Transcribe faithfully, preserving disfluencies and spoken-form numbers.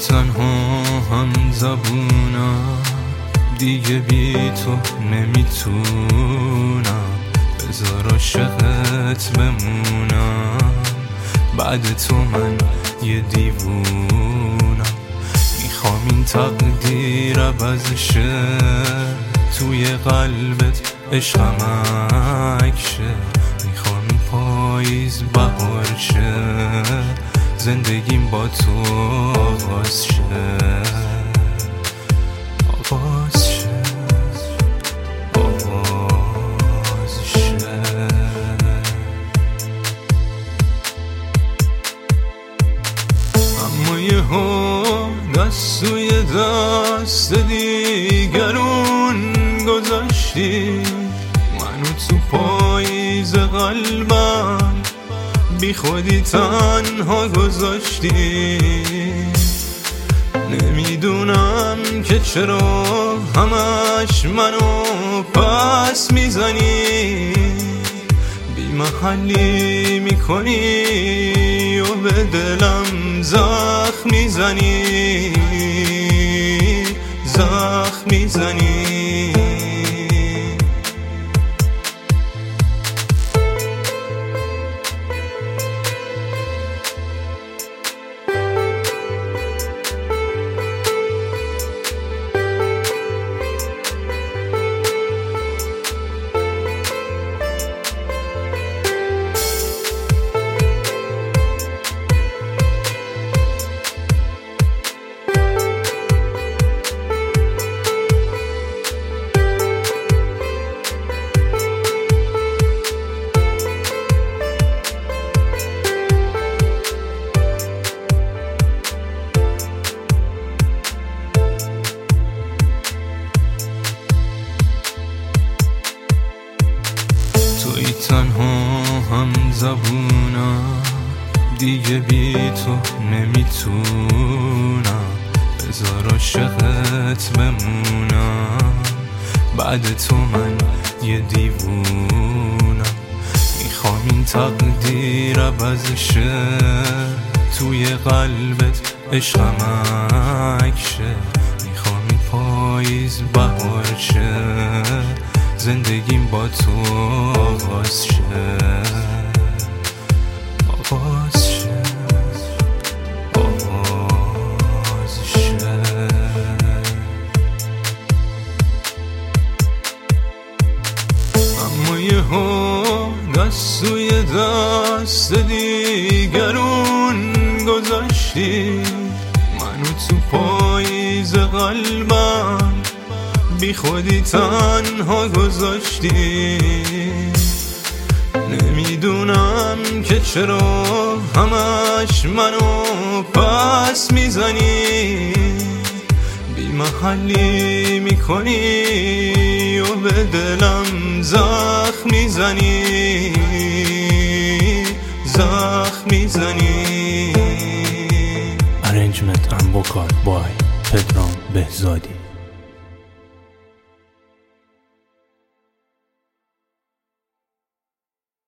تنها هم زبونم، دیگه بی تو نمیتونم. بذار عاشقت بمونم، بعد تو من یه دیوونم. میخوام این تقدیر عوض شه، توی قلبت عشقم عکشه. میخوام این پاییز بهار شه، زندگیم با تو آغاز شه. آغاز شه آغاز شه. اما یه ها دست توی دست دیگرون گذاشتی، منو تو پاییز قلبم بی خودی تنها گذاشتی. نمیدونم که چرا همش منو پس میزنی، بی محلی میکنی و به دلم زخم میزنی، زخم میزنی. توی تنها هم زبونم، دیگه بی تو نمیتونم. بذار عاشقت بمونم، بعد تو من یه دیوونم. میخوام این تقدیر عوض شه، توی قلبت عشقم عکشه. میخوام این پاییز بهار شه، زندگیم با تو آغاز شه. آغاز شه آغاز شه. اما یه ها دست توی دست دیگرون گذاشتی، منو تو پاییز قلبم بی خودی تنها گذاشتی. نمیدونم که چرا همش منو پس میزنی، بی محلی میکنی و به دلم زخم میزنی، زخم میزنی. Arrangement and vocal by پدرام بهزادی.